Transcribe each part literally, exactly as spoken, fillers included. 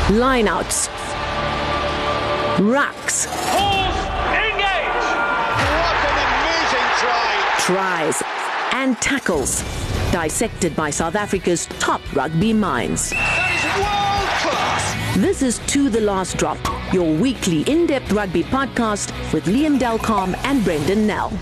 lineouts, rucks, engage! What an amazing try! tries, and tackles, dissected by South Africa's top rugby minds. That is world class! This is To The Last Drop, your weekly in-depth rugby podcast with Liam Delcom and Brendan Nell.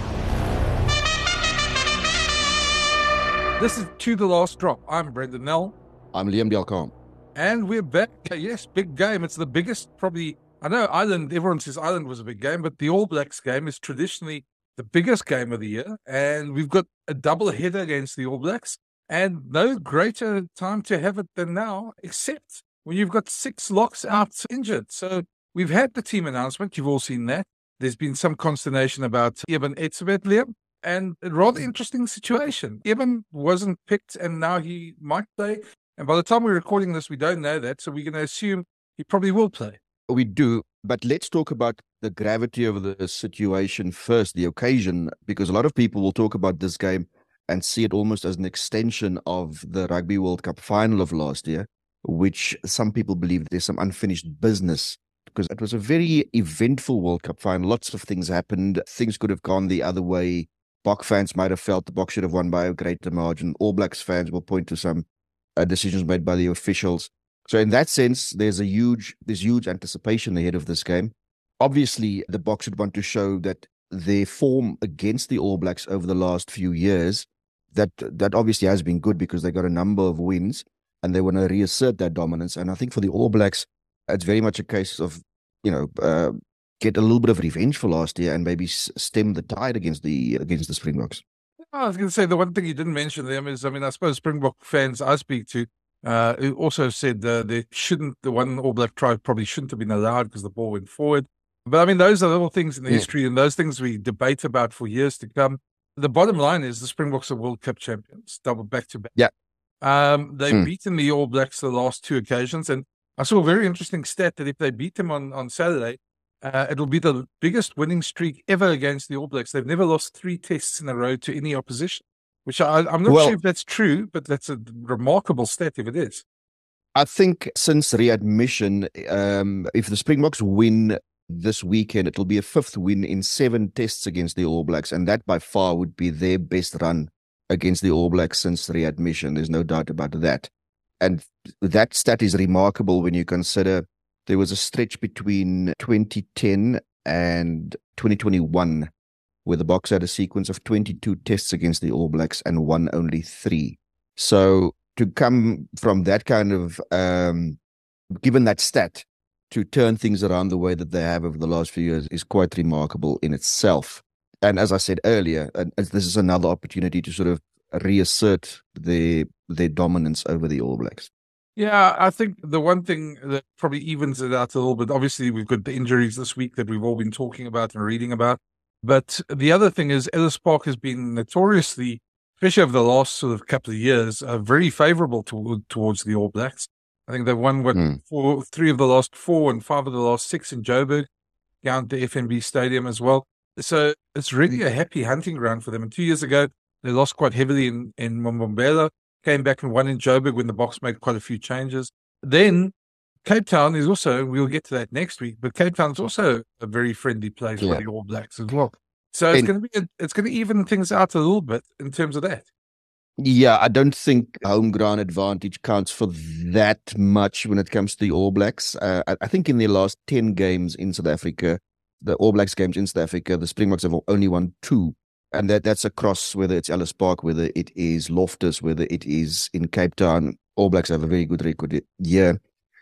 This is To The Last Drop. I'm Brendan Nell. I'm Liam Delcom. And we're back. Yes, big game. It's the biggest, probably, I know Ireland, everyone says Ireland was a big game, but the All Blacks game is traditionally the biggest game of the year. And we've got a double header against the All Blacks. And no greater time to have it than now, except when you've got six locks out injured. So we've had the team announcement. You've all seen that. There's been some consternation about Eben Etzebeth, Liam. And a rather interesting situation. Eben wasn't picked and now he might play. And by the time we're recording this, we don't know that. So we're going to assume he probably will play. We do. But let's talk about the gravity of the situation first, the occasion, because a lot of people will talk about this game and see it almost as an extension of the Rugby World Cup final of last year, which some people believe there's some unfinished business because it was a very eventful World Cup final. Lots of things happened. Things could have gone the other way. Bok fans might have felt the Bok should have won by a greater margin. All Blacks fans will point to some uh, decisions made by the officials. So in that sense, there's a huge, there's huge anticipation ahead of this game. Obviously, the Bok should want to show that their form against the All Blacks over the last few years, that that obviously has been good because they got a number of wins and they want to reassert that dominance. And I think for the All Blacks, it's very much a case of, you know, uh, get a little bit of revenge for last year and maybe stem the tide against the against the Springboks. I was going to say the one thing you didn't mention, Liam, is, I mean, I suppose Springbok fans I speak to uh, who also said uh, they shouldn't, the one All Black try probably shouldn't have been allowed because the ball went forward. But I mean, those are little things in the yeah. history and those things we debate about for years to come. The bottom line is the Springboks are World Cup champions, double back to back. Yeah. Um, they've mm. beaten the All Blacks the last two occasions. And I saw a very interesting stat that if they beat them on, on Saturday, Uh, it'll be the biggest winning streak ever against the All Blacks. They've never lost three tests in a row to any opposition, which I, I'm not well, sure if that's true, but that's a remarkable stat if it is. I think since readmission, um, if the Springboks win this weekend, it'll be a fifth win in seven tests against the All Blacks, and that by far would be their best run against the All Blacks since readmission. There's no doubt about that. And that stat is remarkable when you consider there was a stretch between twenty ten and twenty twenty-one where the Boks had a sequence of twenty-two tests against the All Blacks and won only three. So to come from that kind of, um, given that stat, to turn things around the way that they have over the last few years is quite remarkable in itself. And as I said earlier, uh, this is another opportunity to sort of reassert their, their dominance over the All Blacks. Yeah, I think the one thing that probably evens it out a little bit, obviously we've got the injuries this week that we've all been talking about and reading about. But the other thing is Ellis Park has been notoriously, especially over the last sort of couple of years, uh, very favourable to, towards the All Blacks. I think they've won what, mm. four, three of the last four and five of the last six in Joburg, down at the F N B Stadium as well. So it's really a happy hunting ground for them. And two years ago, they lost quite heavily in, in Mbombela. Came back and won in Joburg when the Boks made quite a few changes. Then Cape Town is also, we'll get to that next week, but Cape Town is also a very friendly place yeah. for the All Blacks as well. So it's going to be, it's going to even things out a little bit in terms of that. Yeah, I don't think home ground advantage counts for that much when it comes to the All Blacks. Uh, I, I think in their last ten games in South Africa, the All Blacks games in South Africa, the Springboks have only won two. And that, that's across whether it's Ellis Park, whether it is Loftus, whether it is in Cape Town. All Blacks have a very good record here.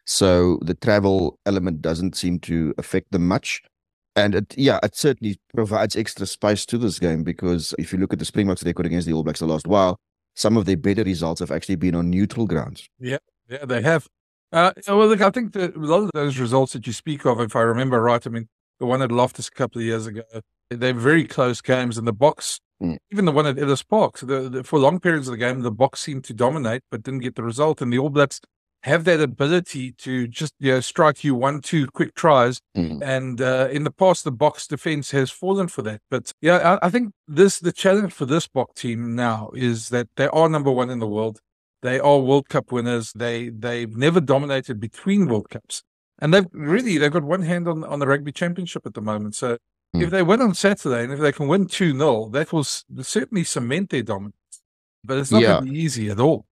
So the travel element doesn't seem to affect them much. And it, yeah, it certainly provides extra spice to this game because if you look at the Springboks record against the All Blacks the last while, some of their better results have actually been on neutral grounds. Yeah, yeah, they have. Uh, well, look, I think that a lot of those results that you speak of, if I remember right, I mean, the one at Loftus a couple of years ago, they're very close games, and the Boks, mm. even the one at Ellis Park, so the, the, for long periods of the game, the Boks seemed to dominate but didn't get the result. And the All Blacks have that ability to just you know, strike you one, two quick tries. Mm. And uh, in the past, the Boks defense has fallen for that. But yeah, I, I think this the challenge for this Bok team now is that they are number one in the world. They are World Cup winners. They, they've never dominated between World Cups. And they've really, they've got one hand on, on the Rugby Championship at the moment. So mm. if they win on Saturday and if they can win two nil, that will certainly cement their dominance. But it's not yeah. going to be easy at all.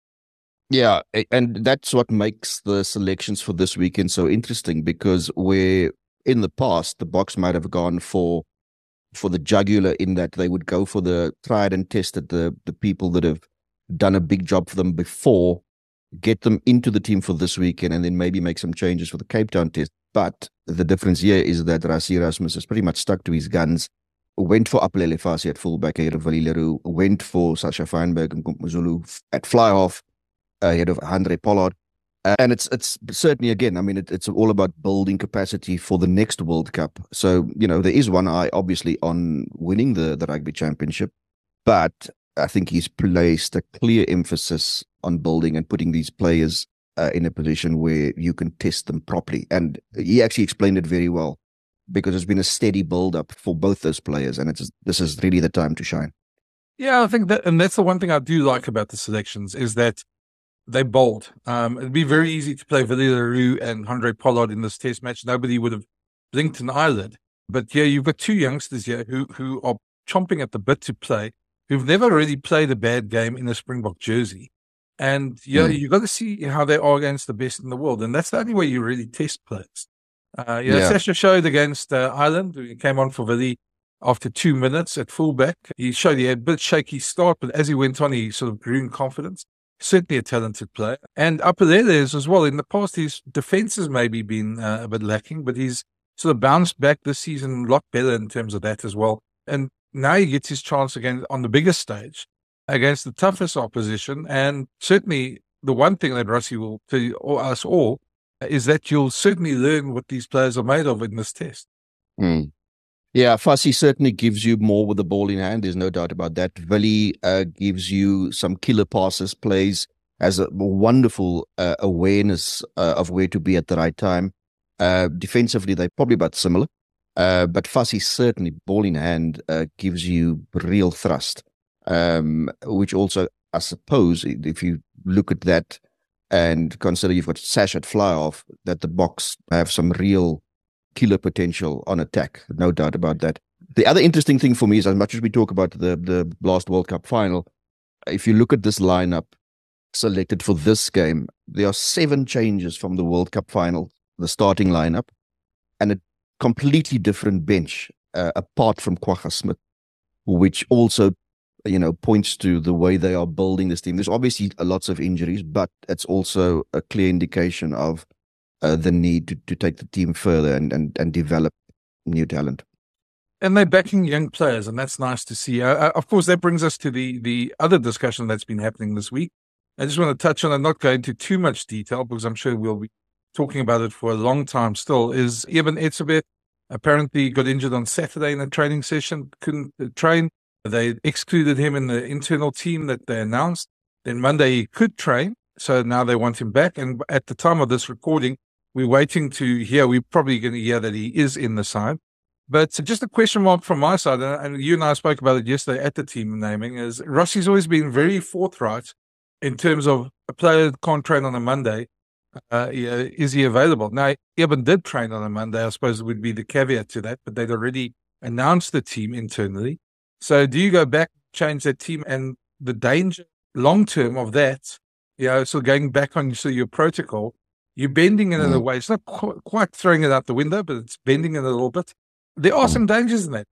Yeah, and that's what makes the selections for this weekend so interesting, because where in the past the Boks might have gone for for the jugular, in that they would go for the tried and tested, the the people that have done a big job for them before, get them into the team for this weekend, and then maybe make some changes for the Cape Town test. But the difference here is that Rassie Erasmus has pretty much stuck to his guns, went for Apelele Fassi at fullback ahead of Willie Leroux, went for Sasha Feinberg and Nkomo at fly-half ahead of Handré Pollard. Uh, and it's it's certainly, again, I mean, it, it's all about building capacity for the next World Cup. So, you know, there is one eye, obviously, on winning the, the Rugby Championship, but I think he's placed a clear emphasis on building and putting these players uh, in a position where you can test them properly. And he actually explained it very well, because there's been a steady build-up for both those players, and it's this is really the time to shine. Yeah, I think that, and that's the one thing I do like about the selections, is that they're bold. Um, it'd be very easy to play Willie Leroux and Handré Pollard in this test match. Nobody would have blinked an eyelid. But yeah, you've got two youngsters here who, who are chomping at the bit to play, who've never really played a bad game in a Springbok jersey. And yeah, mm. you've got to see how they are against the best in the world. And that's the only way you really test players. Uh, you know, yeah. Sasha showed against uh, Ireland. He came on for Willie after two minutes at fullback. He showed he had a bit shaky start, but as he went on, he sort of grew in confidence. Certainly a talented player. And Apelele is as well. In the past, his defense has maybe been uh, a bit lacking, but he's sort of bounced back this season a lot better in terms of that as well. And now he gets his chance again on the biggest stage against the toughest opposition. And certainly the one thing that Rassie will tell you, or us all, is that you'll certainly learn what these players are made of in this test. Mm. Yeah, Fassi certainly gives you more with the ball in hand. There's no doubt about that. Willie uh, gives you some killer passes, plays, has a wonderful uh, awareness uh, of where to be at the right time. Uh, defensively, they're probably about similar. Uh, but Fassi certainly, ball in hand, uh, gives you real thrust, um, which also, I suppose, if you look at that and consider you've got Sash at fly-off, that the Boks have some real killer potential on attack, no doubt about that. The other interesting thing for me is, as much as we talk about the, the last World Cup final, if you look at this lineup selected for this game, there are seven changes from the World Cup final, the starting lineup, and a completely different bench, uh, apart from Kwagga Smith, which also, you know, points to the way they are building this team. There's obviously lots of injuries, but it's also a clear indication of Uh, the need to, to take the team further and, and, and develop new talent. And they're backing young players, and that's nice to see. Uh, of course, that brings us to the, the other discussion that's been happening this week. I just want to touch on and not go into too much detail, because I'm sure we'll be talking about it for a long time still, is Eben Etzebeth apparently got injured on Saturday in a training session, couldn't train. They excluded him in the internal team that they announced. Then Monday he could train, so now they want him back. And at the time of this recording, we're waiting to hear, we're probably going to hear that he is in the side. But just a question mark from my side, and you and I spoke about it yesterday at the team naming, is Rassie's always been very forthright in terms of a player can't train on a Monday. Uh, is he available? Now, Eben did train on a Monday, I suppose it would be the caveat to that, but they'd already announced the team internally. So do you go back, change that team, and the danger long-term of that, you know, so going back on so your protocol, you're bending it in a way. It's not qu- quite throwing it out the window, but it's bending it a little bit. There are some dangers in that.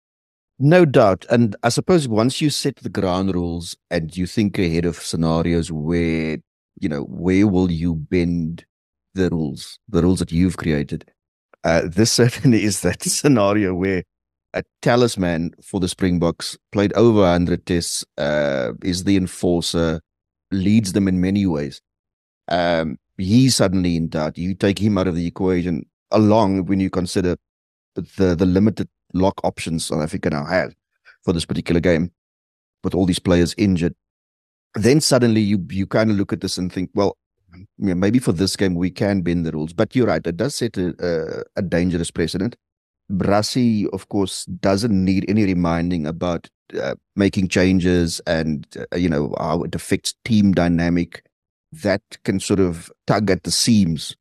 No doubt. And I suppose once you set the ground rules and you think ahead of scenarios where, you know, where will you bend the rules, the rules that you've created, uh, this certainly is that scenario where a talisman for the Springboks, played over one hundred tests, uh, is the enforcer, leads them in many ways. Um, He's suddenly in doubt. You take him out of the equation, along when you consider the, the limited lock options South Africa now has for this particular game, with all these players injured. Then suddenly you you kind of look at this and think, well, you know, maybe for this game we can bend the rules. But you're right, it does set a, a, a dangerous precedent. Rassie, of course, doesn't need any reminding about uh, making changes and, uh, you know, how it affects team dynamic. That can sort of tug at the seams,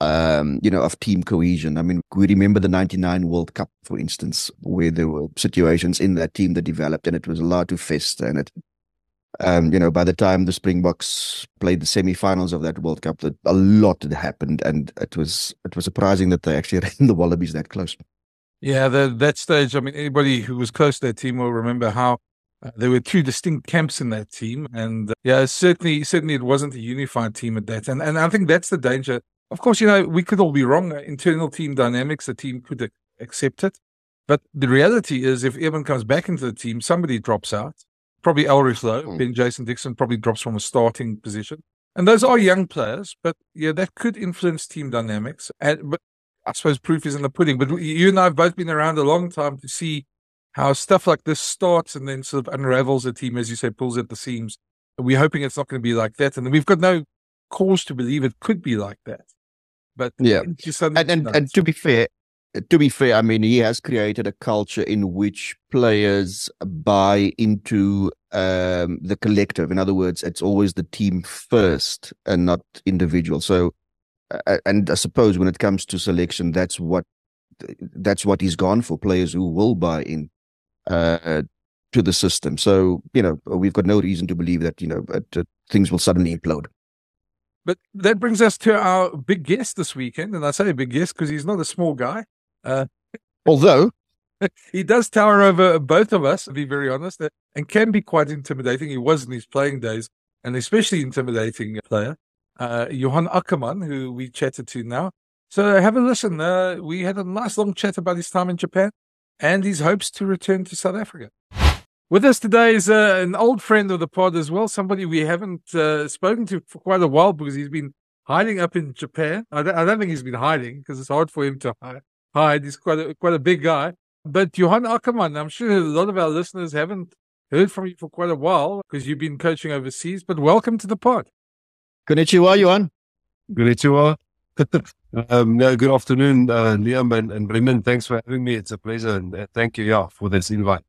um, you know, of team cohesion. I mean, we remember the ninety-nine World Cup, for instance, where there were situations in that team that developed and it was allowed to fester. And it, um, you know, by the time the Springboks played the semi-finals of that World Cup, that a lot had happened, and it was it was surprising that they actually ran the Wallabies that close. Yeah, the, that stage, I mean, anybody who was close to that team will remember how uh, there were two distinct camps in that team. And uh, yeah, certainly, certainly it wasn't a unified team at that. And, and I think that's the danger. Of course, you know, we could all be wrong. Internal team dynamics, the team could ac- accept it. But the reality is, if Evan comes back into the team, somebody drops out. Probably Elrich Lowe, Mm. Ben Jason Dixon probably drops from a starting position. And those are young players, but yeah, that could influence team dynamics. And, but I suppose proof is in the pudding. But you and I have both been around a long time to see how stuff like this starts and then sort of unravels a team, as you say, pulls at the seams. We're hoping it's not going to be like that. And we've got no cause to believe it could be like that. But Yeah. it just And and, and to be fair, to be fair, I mean, he has created a culture in which players buy into um, the collective. In other words, it's always the team first and not individual. So, uh, and I suppose when it comes to selection, that's what that's what he's gone for, players who will buy in uh, to the system. So, you know, we've got no reason to believe that, you know, that, uh, things will suddenly implode. But that brings us to our big guest this weekend. And I say big guest because he's not a small guy. Uh, Although, he does tower over both of us, to be very honest, uh, and can be quite intimidating. He was in his playing days, and especially intimidating player, uh, Johan Ackermann, who we chatted to now. So have a listen. Uh, we had a nice long chat about his time in Japan and his hopes to return to South Africa. With us today is uh, an old friend of the pod as well, somebody we haven't uh, spoken to for quite a while because he's been hiding up in Japan. I don't, I don't think he's been hiding because it's hard for him to hide. hide. He's quite a, quite a big guy. But Johan Ackermann, I'm sure a lot of our listeners haven't heard from you for quite a while because you've been coaching overseas. But welcome to the pod. konnichiwa, Johan. Konnichiwa. um, no, good afternoon, uh, Liam and, and Brendan. Thanks for having me. It's a pleasure. And uh, thank you yeah, for this invite.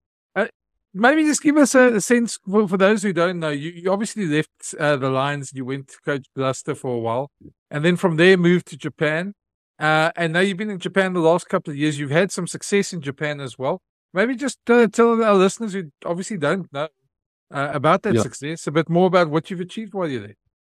Maybe just give us a, a sense for, for those who don't know. You, you obviously left uh, the Lions. You went to coach Blaster for a while. And then from there moved to Japan. Uh, and now you've been in Japan the last couple of years. You've had some success in Japan as well. Maybe just uh, tell our listeners who obviously don't know uh, about that Yeah. success, a bit more about what you've achieved while you're there.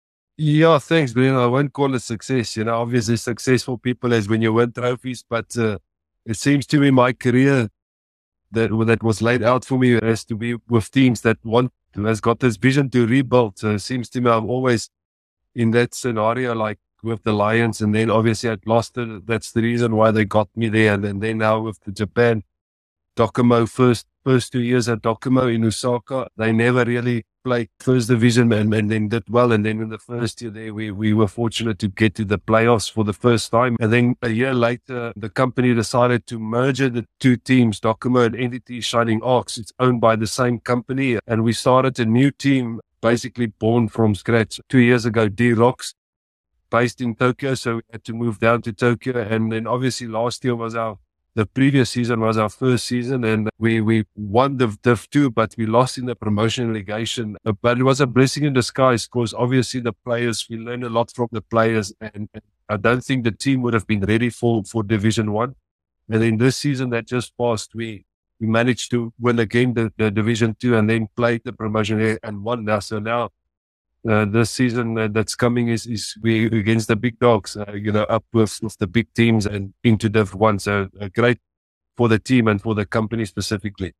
Yeah, thanks, Brendan. I won't call it success. You know, obviously successful people is when you win trophies, but uh, it seems to me my career that that was laid out for me has to be with teams that want, has got this vision to rebuild. So it seems to me I'm always in that scenario, like with the Lions, and then obviously at Gloucester, that's the reason why they got me there. And then, then now with the Japan, Docomo, first first two years at Docomo in Osaka, they never really played first division and, and then did well. And then in the first year there, we, we were fortunate to get to the playoffs for the first time. And then a year later, the company decided to merge the two teams, Docomo and N D T Shining Arcs. It's owned by the same company. And we started a new team, basically born from scratch. Two years ago, D-Rocks, based in Tokyo. So we had to move down to Tokyo. And then obviously last year was our The previous season was our first season, and we, we won the Div two, but we lost in the promotion relegation. But it was a blessing in disguise because obviously the players, we learned a lot from the players, and, and I don't think the team would have been ready for, for Division one. And in this season that just passed, we, we managed to win again the, the Division two and then played the promotion and won now. So now Uh, this season uh, that's coming is, is we against the big dogs, uh, you know, up with, with the big teams and into Div one. So uh, great for the team and for the company specifically.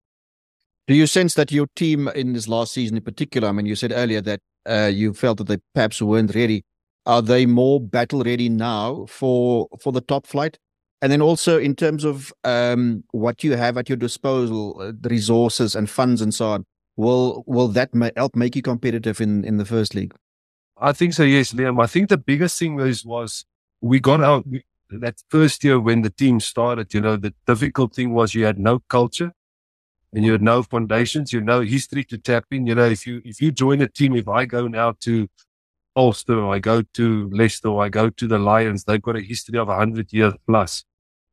Do you sense that your team in this last season in particular, I mean, you said earlier that uh, you felt that they perhaps weren't ready. Are they more battle ready now for for the top flight? And then also in terms of um, what you have at your disposal, uh, the resources and funds and so on, will will that ma- help make you competitive in, in the first league? I think so, yes, Liam. I think the biggest thing was, was we got out we, that first year when the team started, you know, the difficult thing was you had no culture and you had no foundations, you had no history to tap in. You know, if you, if you join a team, if I go now to Ulster or I go to Leicester or I go to the Lions, they've got a history of a hundred years plus.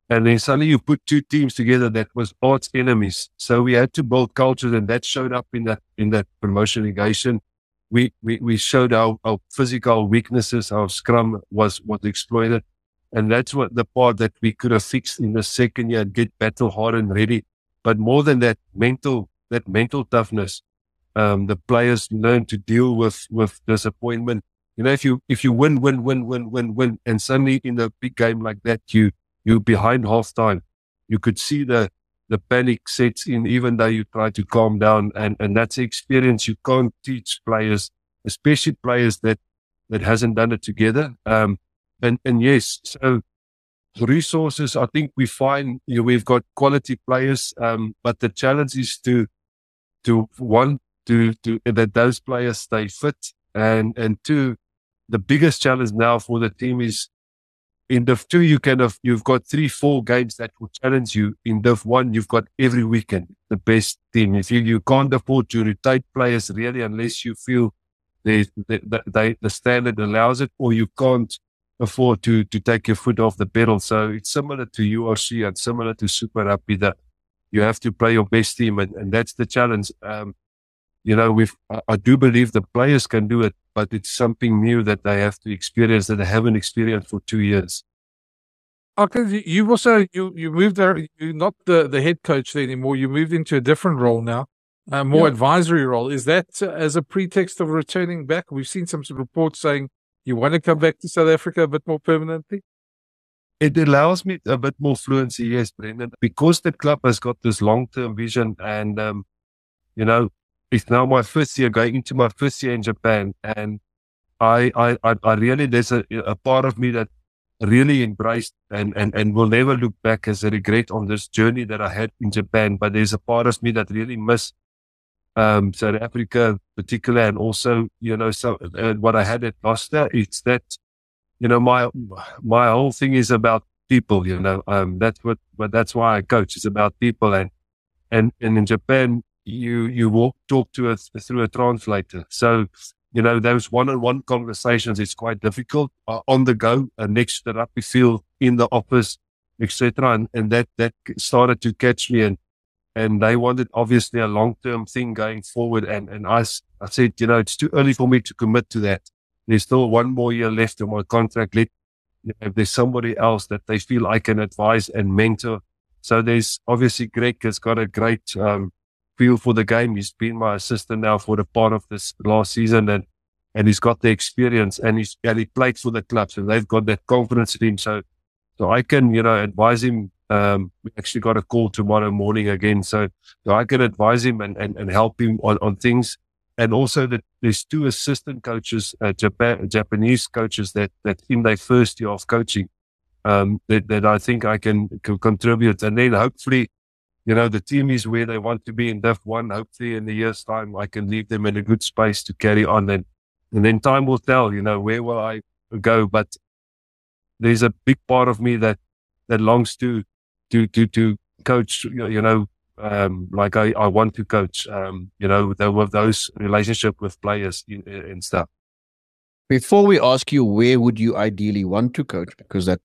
And then suddenly you put two teams together that was arch enemies. So we had to build culture, and that showed up in that in that promotion negation. We we we showed our, our physical weaknesses. Our scrum was was exploited, and that's what the part that we could have fixed in the second year and get battle hardened ready. But more than that, mental that mental toughness. Um, the players learn to deal with with disappointment. You know, if you if you win, win, win, win, win, win, and suddenly in a big game like that, you you behind half time, you could see the the panic sets in, even though you try to calm down, and and that's the experience you can't teach players, especially players that that hasn't done it together. Um, and and yes, so resources, I think we find you know, we've got quality players, um, but the challenge is to to one. To, to that those players stay fit, and and two, the biggest challenge now for the team is in Div two you kind of you've got three four games that will challenge you. In Div one you've got every weekend the best team. If you you can't afford to rotate players really unless you feel they the they, the standard allows it, or you can't afford to to take your foot off the pedal. So it's similar to U R C and similar to Super Rugby that you have to play your best team, and, and that's the challenge. Um, You know, we've, I do believe the players can do it, but it's something new that they have to experience that they haven't experienced for two years. Okay, you also, you, you moved there, you're not the, the head coach anymore. You moved into a different role now, a more Yeah. advisory role. Is that uh, as a pretext of returning back? We've seen some reports saying you want to come back to South Africa a bit more permanently. It allows me a bit more fluency, yes, Brendan, because the club has got this long-term vision, and, um, you know, it's now my first year, going into my first year in Japan, and I, I, I, I really, there's a, a part of me that really embraced and, and, and will never look back as a regret on this journey that I had in Japan. But there's a part of me that really miss, um, South Africa particularly, and also, you know, so uh, what I had at Gloucester. It's that, you know, my, my whole thing is about people, you know, um, that's what, but that's why I coach. It's about people, and, and, and in Japan, you you walk talk to us through a translator. So, you know, those one-on-one conversations, it's quite difficult uh, on the go, uh, next to the rugby field, in the office, et cetera. And, and that that started to catch me, and and they wanted obviously a long-term thing going forward. And and I, I said, you know, it's too early for me to commit to that. There's still one more year left of my contract. Let, you know, if there's somebody else that they feel I can advise and mentor. So there's obviously Greg has got a great um feel for the game. He's been my assistant now for the part of this last season, and and he's got the experience, and he's and he played for the club, so they've got that confidence in him. So so I can, you know, advise him. Um, we actually got a call tomorrow morning again, so, so I can advise him and, and, and help him on, on things. And also that there's two assistant coaches, uh, Japan, Japanese coaches that that in their first year of coaching, um, that that I think I can, can contribute, and then hopefully, you know, the team is where they want to be in Div one. Hopefully in a year's time, I can leave them in a good space to carry on. And, and then time will tell, you know, where will I go? But there's a big part of me that, that longs to, to, to, to coach, you know, um, like I, I want to coach, um, you know, with, with those relationship with players and stuff. Before we ask you, where would you ideally want to coach? Because that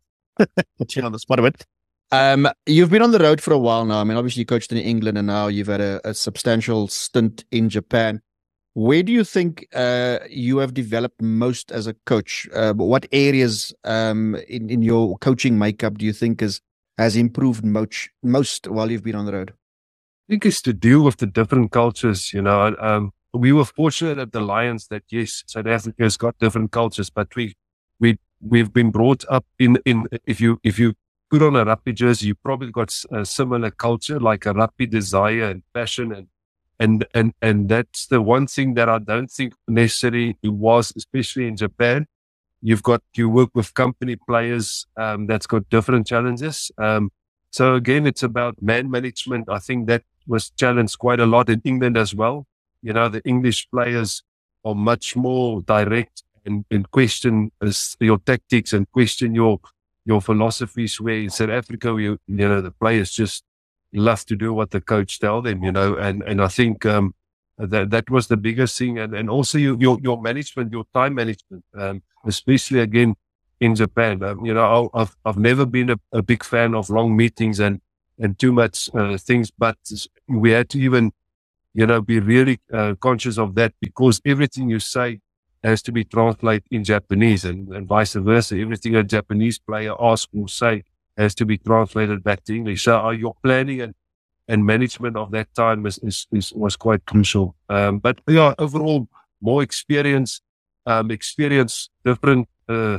Put you on the spot a bit. Um, you've been on the road for a while now. I mean, obviously you coached in England, and now you've had a, a substantial stint in Japan. Where do you think uh, you have developed most as a coach? Uh, what areas um, in, in your coaching makeup do you think has, has improved most, most while you've been on the road? I think it's to deal with the different cultures, you know. Um, we were fortunate at the Lions that, yes, South Africa has got different cultures, but we, we, we've been brought up in, in, if you, if you, put on a rugby jersey, you probably got a similar culture, like a rugby desire and passion, and and and and that's the one thing that I don't think necessarily it was, especially in Japan. You've got you work with company players um, that's got different challenges. Um, so again, it's about man management. I think that was challenged quite a lot in England as well. You know, the English players are much more direct and, and question your tactics and question your your philosophies, where in South Africa, you, you know, the players just love to do what the coach tell them, you know, and, and I think, um, that, that was the biggest thing. And, and also you, your, your management, your time management, um, especially again in Japan. Um, you know, I've I've never been a, a big fan of long meetings and and too much uh, things, but we had to even, you know, be really uh, conscious of that, because everything you say has to be translated in Japanese, and, and vice versa. Everything a Japanese player asks or say has to be translated back to English. So uh, your planning and, and management of that time is, is, is was quite crucial. Um, but yeah, overall, more experience, um, experience different uh,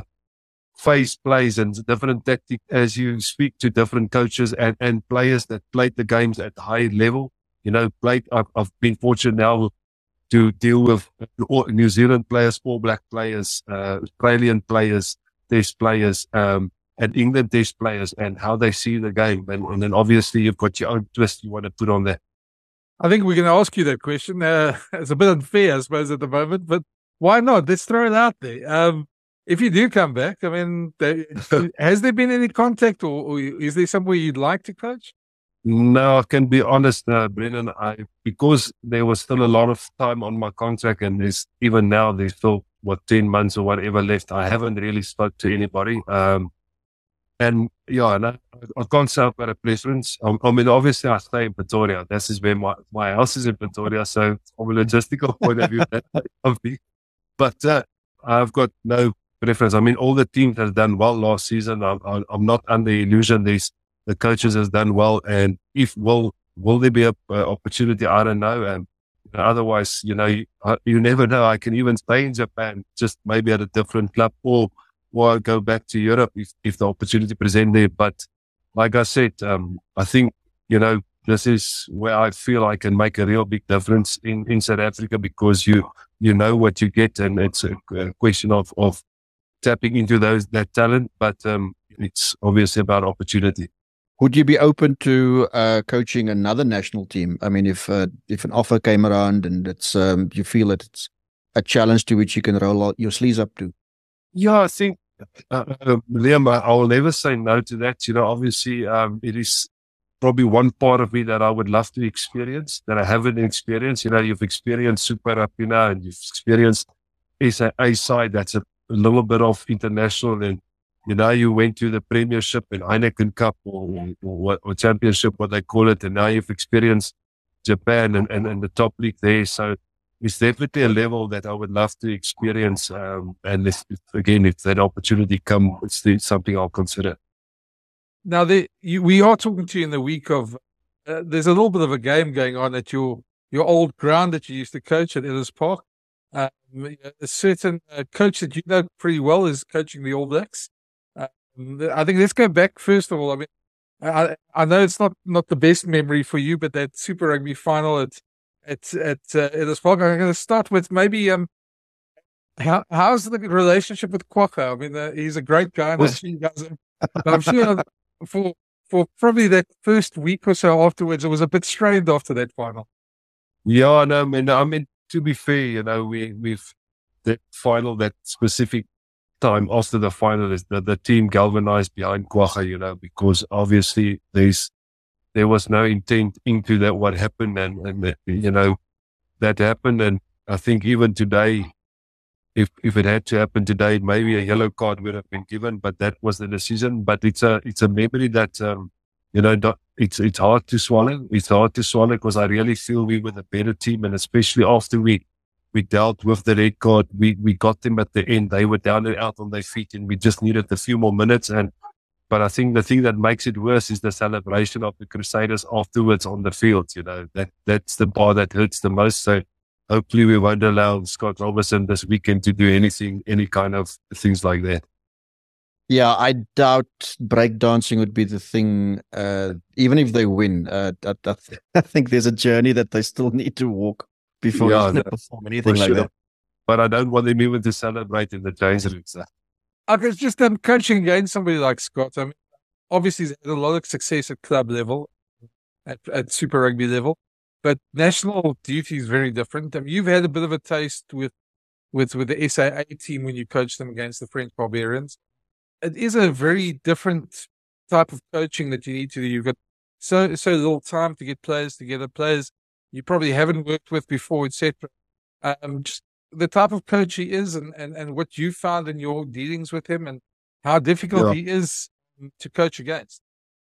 phase plays and different tactics as you speak to different coaches and, and players that played the games at a high level. You know, played. I've, I've been fortunate now to deal with New Zealand players, All Black players, uh, Australian players, Test players, um, and England Test players, and how they see the game. And, and then obviously you've got your own twist you want to put on that. I think we're going to ask you that question. Uh, it's a bit unfair, I suppose, at the moment, but why not? Let's throw it out there. Um, if you do come back, I mean, they, has there been any contact, or, or is there somewhere you'd like to coach? No, I can be honest, uh, Brendan, I, because there was still a lot of time on my contract, and there's even now there's still what ten months or whatever left. I haven't really spoke to anybody. Um, and yeah, no, I can't say I've got a preference. I, I mean, obviously I stay in Pretoria. This is where my, my house is in Pretoria. So from a logistical point of view, that of me. But uh, I've got no preference. I mean, all the teams has done well last season. I'm, I'm not under illusion. These the coaches has done well, and if will will there be a, a opportunity? I don't know. And otherwise, you know, you, you never know. I can even stay in Japan, just maybe at a different club, or or go back to Europe if if the opportunity presents there. But like I said, um, I think you know this is where I feel I can make a real big difference in in South Africa, because you you know what you get, and it's a, a question of of tapping into those that talent. But um, it's obviously about opportunity. Would you be open to uh, coaching another national team? I mean, if uh, if an offer came around and it's um, you feel that it's a challenge to which you can roll out your sleeves up to. Yeah, I think uh, uh, Liam, I, I will never say no to that. You know, obviously, um, it is probably one part of me that I would love to experience that I haven't experienced. You know, you've experienced Super Up, you know, and you've experienced S A A side that's a, a little bit of international, and you know, you went to the Premiership and Heineken Cup or, or, or, or Championship, what they call it, and now you've experienced Japan and, and, and the top league there. So it's definitely a level that I would love to experience. Um, and if, if, again, if that opportunity comes, it's, it's something I'll consider. Now, the, you, we are talking to you in the week of, uh, there's a little bit of a game going on at your, your old ground that you used to coach at Ellis Park. Um, a certain uh, coach that you know pretty well is coaching the All Blacks. I think let's go back first of all. I mean, I I know it's not, not the best memory for you, but that Super Rugby final at at at uh, Ellis Park. I'm going to start with maybe um how how's the relationship with Kwagga? I mean, uh, he's a great guy, and I'm sure you guys are, but I'm sure for for probably that first week or so afterwards, it was a bit strained after that final. Yeah, no, I mean, I mean to be fair, you know, we we've that final, that specific time after the final, is that the team galvanized behind Kwagga, you know, because obviously there's there was no intent into that what happened, and, and you know that happened. And I think even today, if if it had to happen today, maybe a yellow card would have been given, but that was the decision. But it's a it's a memory that um, you know not, it's it's hard to swallow. It's hard to swallow because I really feel we were the better team, and especially after we. We dealt with the red card. We we got them at the end. They were down and out on their feet, and we just needed a few more minutes. And but I think the thing that makes it worse is the celebration of the Crusaders afterwards on the field. You know, that that's the part that hurts the most. So hopefully we won't allow Scott Robertson this weekend to do anything, any kind of things like that. Yeah, I doubt breakdancing would be the thing. Uh, even if they win, uh, I, I, I think there's a journey that they still need to walk before yeah, you no, perform anything like sure. that. But I don't want them even to celebrate in the change rooms. Okay, it's just um, coaching against somebody like Scott. I mean, obviously he's had a lot of success at club level, at, at Super Rugby level, but national duty is very different. I mean, you've had a bit of a taste with, with, with the S A A team when you coached them against the French Barbarians. It is a very different type of coaching that you need to do. You've got so so little time to get players together, players you probably haven't worked with before, et cetera. Um, just the type of coach he is, and, and, and what you found in your dealings with him, and how difficult Yeah. he is to coach against.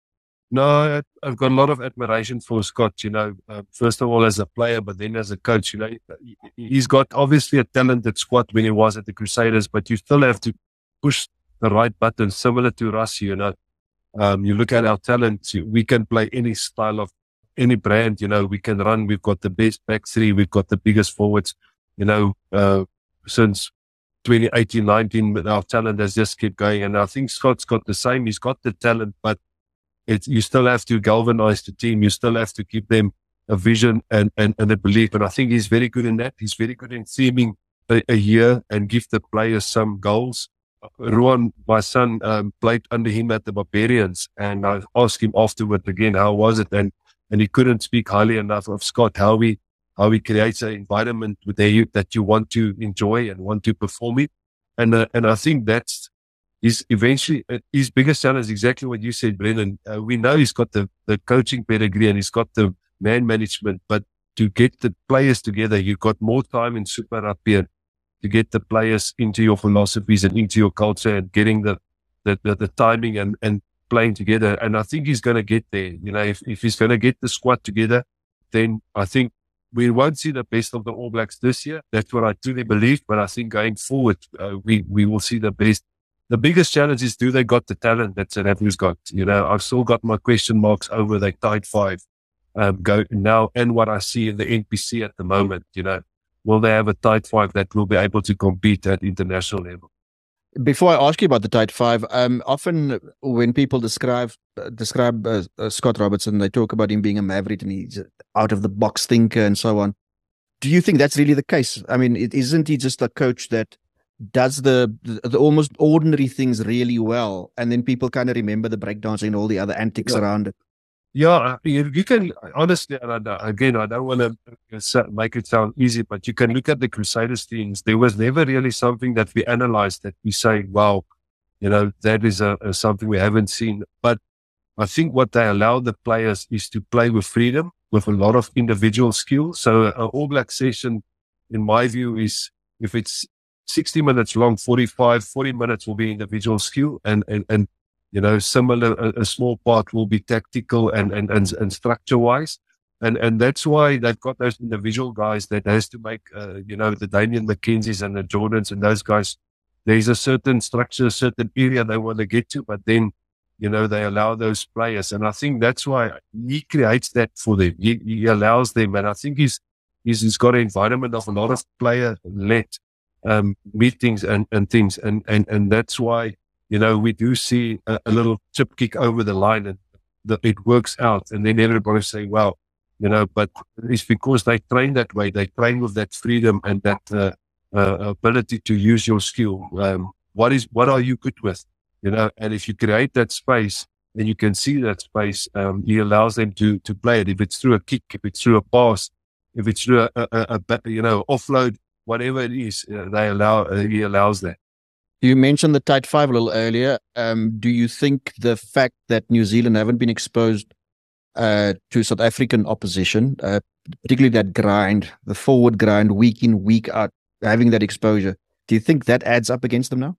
No, I- I've got a lot of admiration for Scott, you know, uh, first of all as a player, but then as a coach, you know, he- he's got obviously a talented squad when he was at the Crusaders, but you still have to push the right button, similar to Rassie, you know. Um, you look at our talent, you- we can play any style of any brand, you know, we can run, we've got the best back three, we've got the biggest forwards, you know, uh, since twenty eighteen, nineteen, but our talent has just kept going. And I think Scott's got the same, he's got the talent, but it's, you still have to galvanize the team. You still have to give them a vision and, and, and a belief. And I think he's very good in that. He's very good in theming a, a year and give the players some goals. Ruan, my son, um, played under him at the Barbarians, and I asked him afterward again, how was it? And, and he couldn't speak highly enough of Scott, how he, how he creates an environment with the youth that you want to enjoy and want to perform in. And, uh, and I think that's, He's eventually, uh, his biggest challenge is exactly what you said, Brendan. Uh, we know he's got the, the coaching pedigree and he's got the man management, but to get the players together, you've got more time in Super Rugby to get the players into your philosophies and into your culture and getting the, the, the, the timing and, and playing together. And I think he's going to get there. You know, if, if he's going to get the squad together, then I think we won't see the best of the All Blacks this year. That's what I truly believe. But I think going forward, uh, we, we will see the best. The biggest challenge is, do they got the talent that South Africa's got? You know, I've still got my question marks over the tight five um, go now and what I see in the N P C at the moment. You know, will they have a tight five that will be able to compete at international level? Before I ask you about the tight five, um, often when people describe uh, describe uh, uh, Scott Robertson, they talk about him being a maverick and he's out of the box thinker and so on. Do you think that's really the case? I mean, it, isn't he just a coach that does the, the the almost ordinary things really well, and then people kind of remember the breakdowns and all the other antics Yeah. around it? Yeah, you, you can honestly, and I, again, I don't want to make it sound easy, but you can look at the Crusaders teams. There was never really something that we analyzed that we say, wow, you know, that is a, a something we haven't seen. But I think what they allow the players is to play with freedom, with a lot of individual skill. So an All Black session, in my view, is if it's sixty minutes long, forty-five, forty minutes will be individual skill, and, and, and, you know, similar, a, a small part will be tactical and, and, and, and structure wise. And, and that's why they've got those individual guys that has to make, uh, you know, the Damian McKenzies and the Jordans and those guys. There's a certain structure, a certain area they want to get to, but then, you know, they allow those players. And I think that's why he creates that for them. He, he allows them. And I think he's, he's, he's got an environment of a lot of player led um, meetings and, and things. And, and, and that's why, you know, we do see a, a little chip kick over the line and the, it works out. And then everybody's saying, well, you know, but it's because they train that way. They train with that freedom and that uh, uh, ability to use your skill. Um, what is, what are you good with? You know, and if you create that space and you can see that space, um, he allows them to, to play it. If it's through a kick, if it's through a pass, if it's through a, a, a, a you know, offload, whatever it is, uh, they allow, uh, he allows that. You mentioned the tight five a little earlier. Um, do you think the fact that New Zealand haven't been exposed uh, to South African opposition, uh, particularly that grind, the forward grind, week in, week out, having that exposure, do you think that adds up against them now?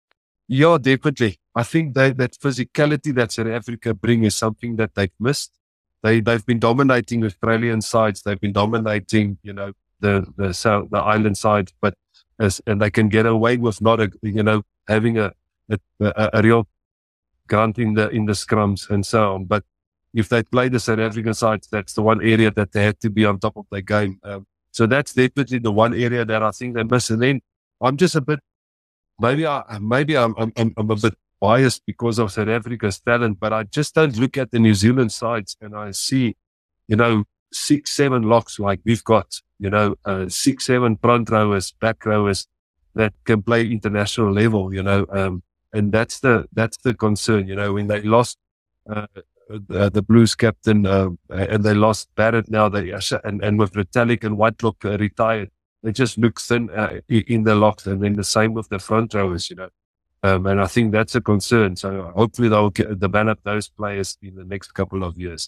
Yeah, definitely. I think they, that physicality that South Africa bring is something that they've missed. They, they've been dominating Australian sides. They've been dominating, you know, the, the South, the island sides, but as, and they can get away with not a, you know, having a, a, a, a real grunt in the, in the scrums and so on. But if they play the South African sides, that's the one area that they have to be on top of their game. Um, so that's definitely the one area that I think they miss. And then I'm just a bit, maybe I, maybe I'm, I'm, I'm a bit biased because of South Africa's talent, but I just don't look at the New Zealand sides and I see, you know, six, seven locks like we've got, you know, uh, six, seven front rowers, back rowers that can play international level, you know, um, and that's the, that's the concern, you know, when they lost, uh, uh the Blues captain, uh, and they lost Barrett now, they, and, and with Retallick and Whitelock uh, retired, they just look thin uh, in the locks, and then the same with the front rowers, you know. Um, and I think that's a concern. So hopefully they'll get, develop those players in the next couple of years.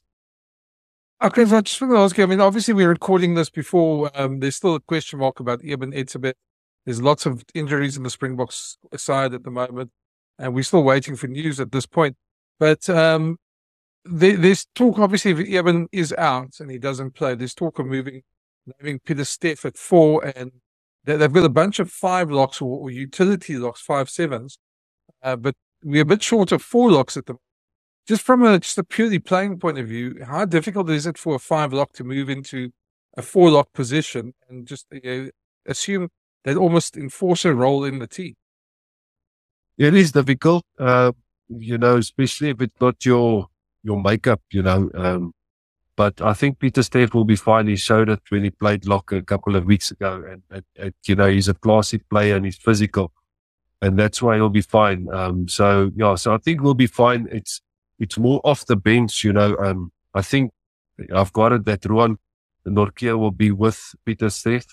Okay, so I just want to ask you, I mean, obviously we're recording this before, um, there's still a question mark about Eben Etzebeth. There's lots of injuries in the Springboks side at the moment. and we're still waiting for news at this point. But um, there, there's talk, obviously, if Eben is out and he doesn't play, there's talk of moving, moving Pieter-Steph at four, and they, they've got a bunch of five locks or, or utility locks, five sevens, uh, but we're a bit short of four locks at the moment. Just from a just a purely playing point of view, how difficult is it for a five lock to move into a four lock position and just you know, assume they'd almost enforce a role in the team? It is difficult, uh, you know, especially if it's not your your makeup, you know. Um, but I think Pieter-Steph will be fine. He showed it when he played lock a couple of weeks ago, and, and, and you know, he's a classy player and he's physical, and that's why he'll be fine. Um, so yeah, so I think we'll be fine. It's It's more off the bench, you know. Um, I think I've got it that Ruan Nortje will be with Pieter-Steph,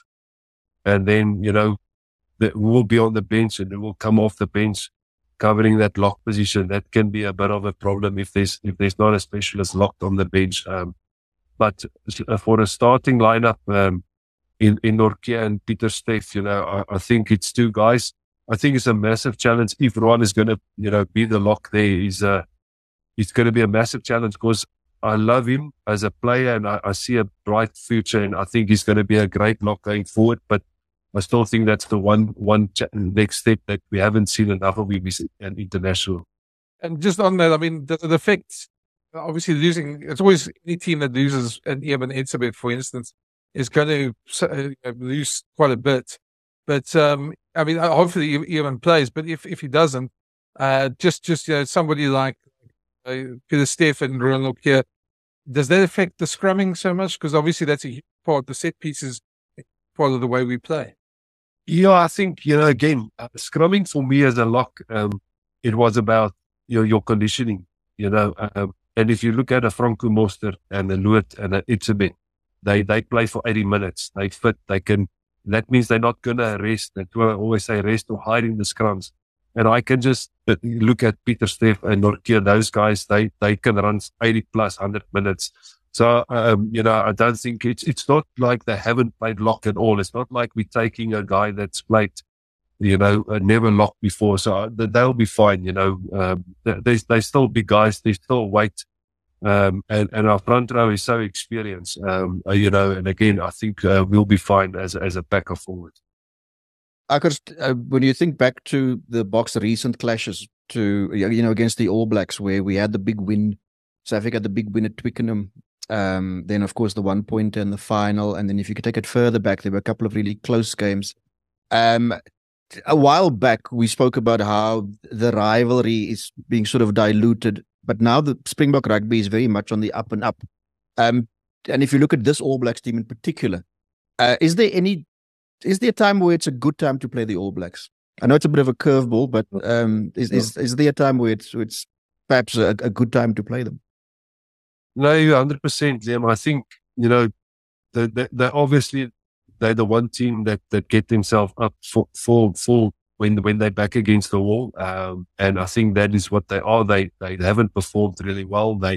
and then, you know, that will be on the bench and it will come off the bench covering that lock position. That can be a bit of a problem if there's, if there's not a specialist locked on the bench. Um, but for a starting lineup, um, in, in Nortje and Pieter-Steph, you know, I, I think it's two guys. I think it's a massive challenge. If Ruan is going to, you know, be the lock there, is, uh, it's going to be a massive challenge because I love him as a player and I, I see a bright future, and I think he's going to be a great lock going forward. But I still think that's the one one ch- next step that we haven't seen enough of him in international. And just on that, I mean, the, the effects, obviously losing, it's always any team that loses an Eben Etzebeth, for instance, is going to uh, lose quite a bit. But, um, I mean, hopefully Eben plays, but if, if he doesn't, uh, just, just, you know, somebody like, Uh, Pieter-Steph and Ruan Nortje, does that affect the scrumming so much? Because obviously that's a huge part. The set pieces part of the way we play. Yeah, I think, you know, again, uh, scrumming for me as a lock, um, it was about you know, your conditioning, you know. Um, and if you look at a Franco Mostert and a Loot and a Etzebeth, they, they play for eighty minutes. They fit, they can, that means they're not going to rest. That's why I always say rest or hide in the scrums. And I can just look at Pieter-Steph and Nortje, those guys, they, they can run eighty plus one hundred minutes. So, um, you know, I don't think it's, it's not like they haven't played lock at all. It's not like we're taking a guy that's played, you know, uh, never locked before. So they'll be fine, you know. Um, they, they still be guys, they still weight. Um, and, and our front row is so experienced, um, uh, you know, and again, I think, uh, we'll be fine as, as a backer forward. I could, uh, when you think back to the Boks recent clashes to, you know, against the All Blacks, where we had the big win, South Africa had the big win at Twickenham, um, then of course the one pointer in the final, and then if you could take it further back, there were a couple of really close games. Um, a while back, we spoke about how the rivalry is being sort of diluted, but now the Springbok rugby is very much on the up and up. Um, and if you look at this All Blacks team in particular, uh, is there any Is there a time where it's a good time to play the All Blacks? I know it's a bit of a curveball, but um, is, is is there a time where it's, it's perhaps a, a good time to play them? No, one hundred percent, Liam. I think, you know, they they they obviously they're the one team that, that get themselves up for, for, for when when they're back against the wall. Um, and I think that is what they are. They they haven't performed really well. They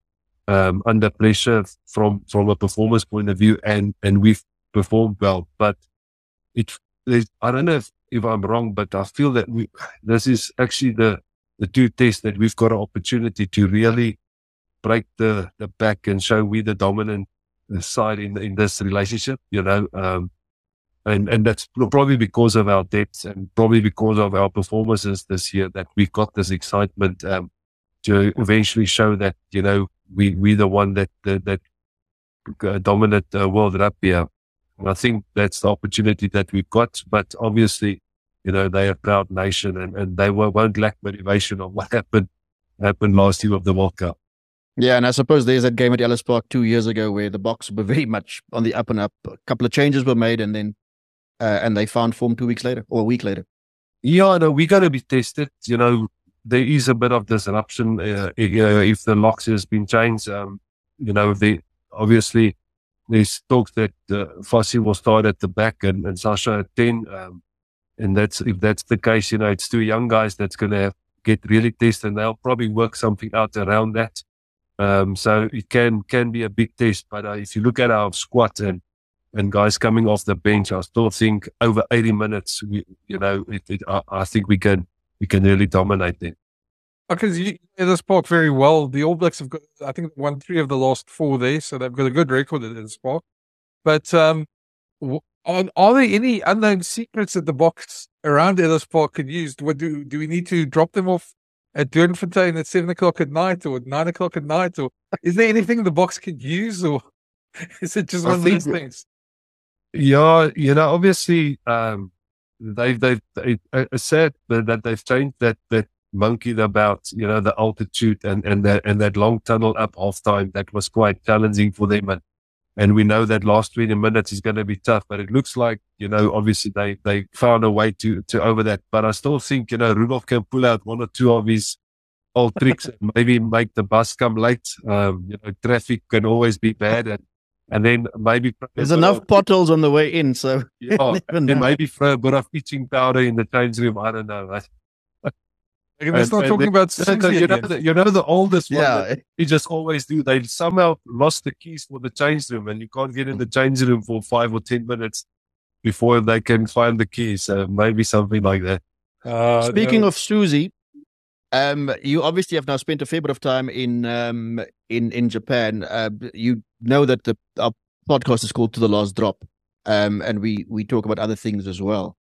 um under pressure from from a performance point of view, and and we've performed well, but it, I don't know if, if I'm wrong, but I feel that we, this is actually the, the two tests that we've got an opportunity to really break the, the back and show we the dominant side in, in this relationship, you know, um, and, and that's probably because of our depth and probably because of our performances this year that we've got this excitement, um, to eventually show that, you know, we, we the one that, that, that uh, dominate uh, world rugby. And I think that's the opportunity that we've got. But obviously, you know, they're a proud nation, and, and they won't lack motivation on what happened happened last year of the World Cup. Yeah, and I suppose there's that game at Ellis Park two years ago where the Boks were very much on the up and up. A couple of changes were made, and then uh, and they found form two weeks later or a week later. Yeah, no, we're going to be tested. You know, there is a bit of disruption. Uh, you know, if the locks has been changed, um, you know, they obviously. There's talks that uh, Fassi will start at the back and, and Sasha at ten. Um, and that's, if that's the case, you know, it's two young guys that's going to get really tested, and they'll probably work something out around that. Um, so it can, can be a big test. But uh, if you look at our squad and, and guys coming off the bench, I still think over eighty minutes, we, you know, it, it, I, I think we can, we can really dominate them. Because you know this park very well. The All Blacks have got, I think, won three of the last four there, so they've got a good record at this park. But um, are, are there any unknown secrets that the box around Ellis Park could use? What do do we need to drop them off at Doornfontein at seven o'clock at night or at nine o'clock at night, or is there anything the box could use, or is it just one of those things? Yeah, you know, obviously, um, they've they've they, uh, said that they've changed that that. monkeyed about, you know, the altitude and, and that, and that long tunnel up half time. That was quite challenging for them. And, and we know that last twenty minutes is going to be tough, but it looks like, you know, obviously they, they found a way to, to over that. But I still think, you know, Rudolph can pull out one or two of his old tricks and maybe make the bus come late. Um, you know, traffic can always be bad. And, and then maybe there's enough potholes on the way in. So yeah, and then maybe throw a bit of itching powder in the change room. I don't know. I, Let's not talking about Susie you, know the, you know the oldest one. Yeah. You just always do. They somehow lost the keys for the change room, and you can't get in the change room for five or ten minutes before they can find the keys. So maybe something like that. Uh, Speaking no. of Susie, um, you obviously have now spent a fair bit of time in um, in in Japan. Uh, you know that the our podcast is called To the Last Drop, um, and we we talk about other things as well.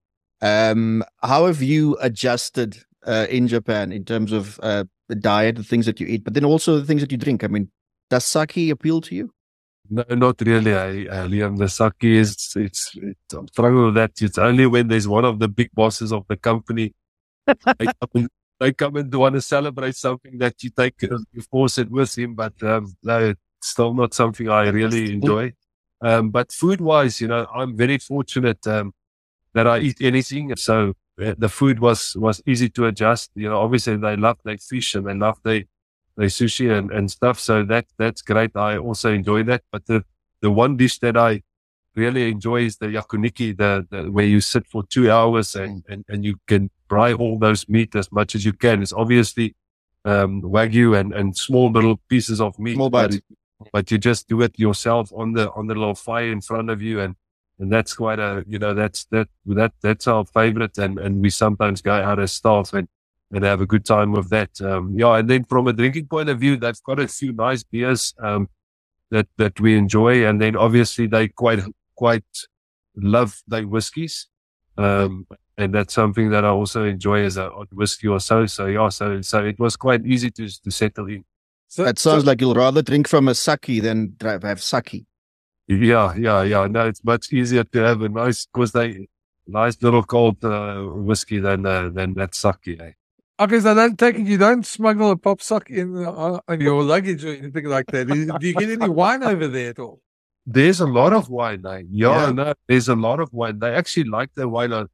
Um, how have you adjusted Uh, in Japan in terms of uh, the diet, the things that you eat, but then also the things that you drink? I mean, does sake appeal to you? No, not really, I, uh, Liam. The sake is, it's, it's, I'm struggling with that. It's only when there's one of the big bosses of the company, they come and, they come and want to celebrate something that you take, uh, you force it with him, but um, no, it's still not something I really enjoy. Um, but food-wise, you know, I'm very fortunate um, that I eat anything, so the food was, was easy to adjust. You know, obviously they love their fish and they love their, their sushi and, and stuff. So that, that's great. I also enjoy that. But the, the one dish that I really enjoy is the yakuniki, the, the where you sit for two hours and, and, and you can fry all those meat as much as you can. It's obviously, um, wagyu and, and small little pieces of meat. Small bites. But, but you just do it yourself on the, on the little fire in front of you. And, And that's quite a, you know, that's, that, that, that's our favorite. And, and we sometimes go out as staff and, and have a good time with that. Um, yeah. And then from a drinking point of view, they've got a few nice beers, um, that, that we enjoy. And then obviously they quite, quite love their whiskies. Um, and that's something that I also enjoy as a whiskey or so. So yeah, so, so it was quite easy to, to settle in. So that sounds so, like you'll rather drink from a sake than drive, have sake. Yeah, yeah, yeah. No, it's much easier to have a nice, because they nice little cold uh, whiskey than uh, than that sake. Eh? Okay, so don't take it. You don't smuggle a pop sock in uh, in your luggage or anything like that. Do you, do you get any wine over there at all? There's a lot of wine. Eh? Yeah, Yeah. no, there's a lot of wine. They actually like the wine. Um,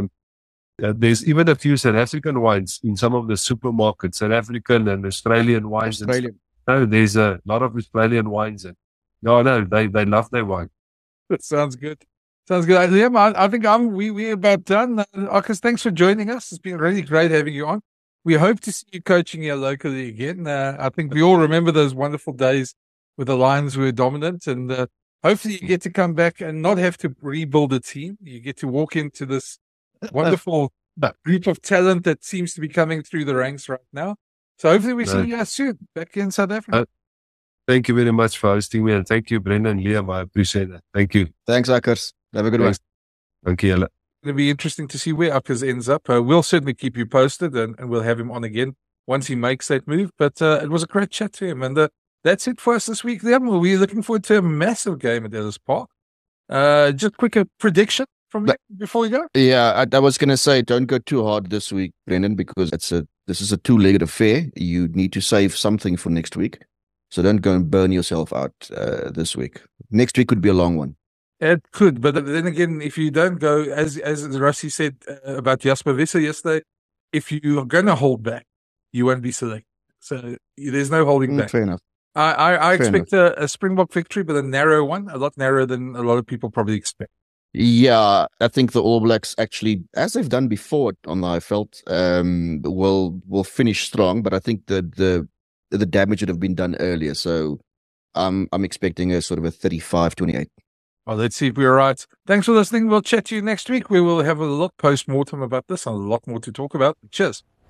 uh, there's even a few South African wines in some of the supermarkets. South African and Australian wines. Australian. And no, there's a lot of Australian wines. And, no, no, they, they love their wine. That sounds good. Sounds good. Liam, I, I think I'm, we, we're about done. Uh, Arcus, thanks for joining us. It's been really great having you on. We hope to see you coaching here locally again. Uh, I think we all remember those wonderful days where the Lions were dominant, and uh, hopefully you get to come back and not have to rebuild a team. You get to walk into this wonderful group of talent that seems to be coming through the ranks right now. So hopefully we see you soon back in South Africa. Uh, Thank you very much for hosting me, and thank you, Brendan, Liam. I appreciate that. Thank you. Thanks, Akers. Have a good Thanks. one. Thank you. It'll be interesting to see where Akers ends up. Uh, we'll certainly keep you posted, and, and we'll have him on again once he makes that move. But uh, it was a great chat to him, and uh, that's it for us this week. Liam, we're looking forward to a massive game at Ellis Park. Uh, just quick a prediction from you before we go. Yeah, I, I was going to say, don't go too hard this week, Brendan, because it's a this is a two-legged affair. You need to save something for next week. So don't go and burn yourself out uh, this week. Next week could be a long one. It could, but then again, if you don't go, as as Rassie said uh, about Jasper Visser yesterday, if you are going to hold back, you won't be selected. So there's no holding Mm, back. fair enough. I, I, I Fair expect a, a Springbok victory, but a narrow one, a lot narrower than a lot of people probably expect. Yeah, I think the All Blacks actually, as they've done before on the I felt, um, will will finish strong. But I think the the the damage would have been done earlier. So um, I'm expecting a sort of a thirty-five twenty-eight. Well, let's see if we're right. Thanks for listening. We'll chat to you next week. We will have a lot post-mortem about this and a lot more to talk about. Cheers.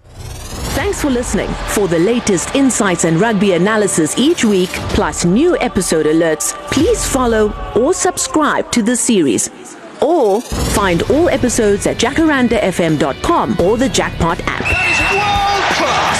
Thanks for listening. For the latest insights and rugby analysis each week, plus new episode alerts, please follow or subscribe to the series. Or find all episodes at jacaranda f m dot com or the Jackpot app. That is world class.